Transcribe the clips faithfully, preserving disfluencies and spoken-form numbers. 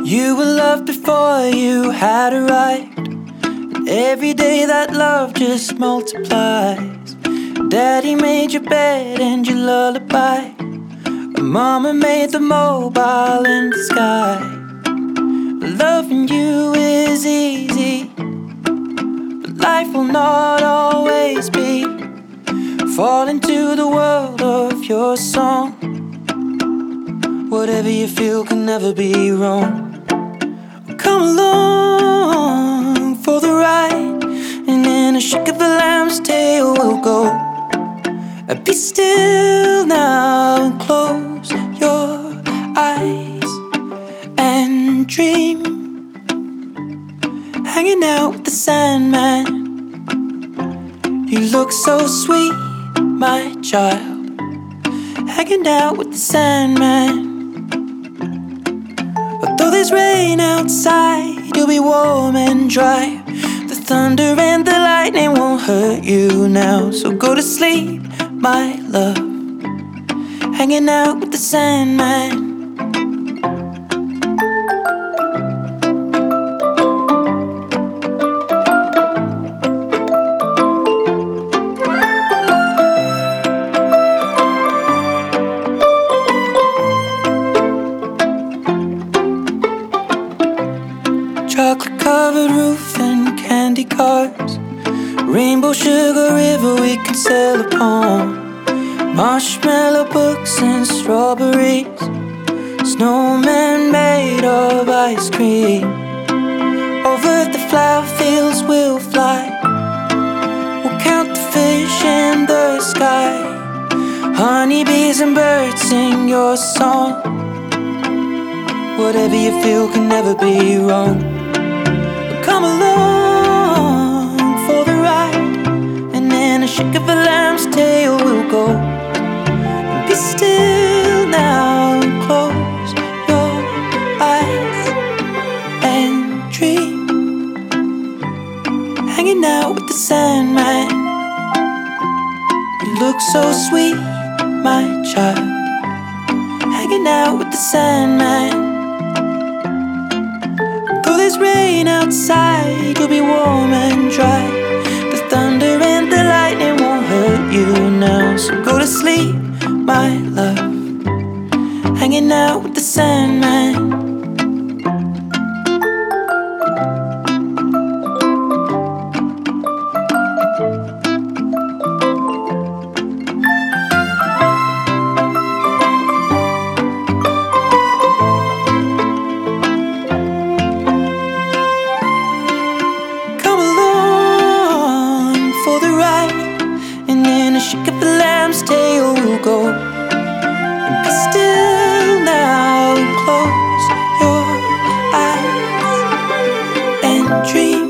You were loved before you had arrived, and every day that love just multiplies. Daddy made your bed and your lullaby, and Mama made the mobile in the sky. Loving you is easy, but life will not always be. Fall into the world of your song. Whatever you feel can never be wrong. Come along for the ride, and in a shake of a lamb's tail we'll go. Be still now and close your eyes and dream. Hanging out with the Sandman. You look so sweet, my child. Hanging out with the Sandman. Although there's rain outside, you'll be warm and dry. The thunder and the lightning won't hurt you now. So go to sleep, my love. Hanging out with the Sandman. Chocolate covered roof and candy cars, rainbow sugar river we can sail upon, marshmallow books and strawberries, snowmen made of ice cream. Over the flower fields we'll fly, we'll count the fish in the sky. Honeybees and birds sing your song. Whatever you feel can never be wrong. Come along for the ride, and in a shake of a lamb's tail we'll go. And be still now and close your eyes and dream. Hanging out with the Sandman. You look so sweet, my child. Hanging out with the Sandman. Though there's rain outside, you'll be warm and dry. The thunder and the lightning won't hurt you now. So go to sleep, my love. Hanging out with the Sandman. Shake up the lamb's tail we'll go. And be still now and close your eyes and dream.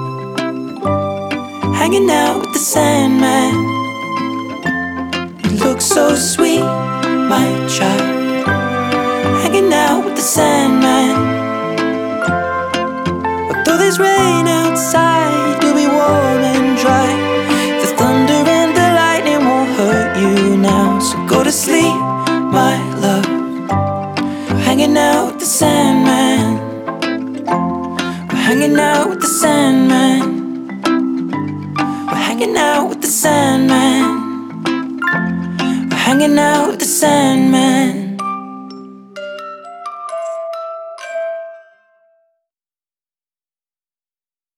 Hanging out with the Sandman. You look so sweet, my child. Hanging out with the Sandman. Although there's rain outside, you'll be warm and dry. The thunder and the lightning won't hurt you now. So go to sleep, my love. We're hanging out with the Sandman. We're hanging out with the Sandman. We're hanging out with the Sandman. We're hanging out with the Sandman.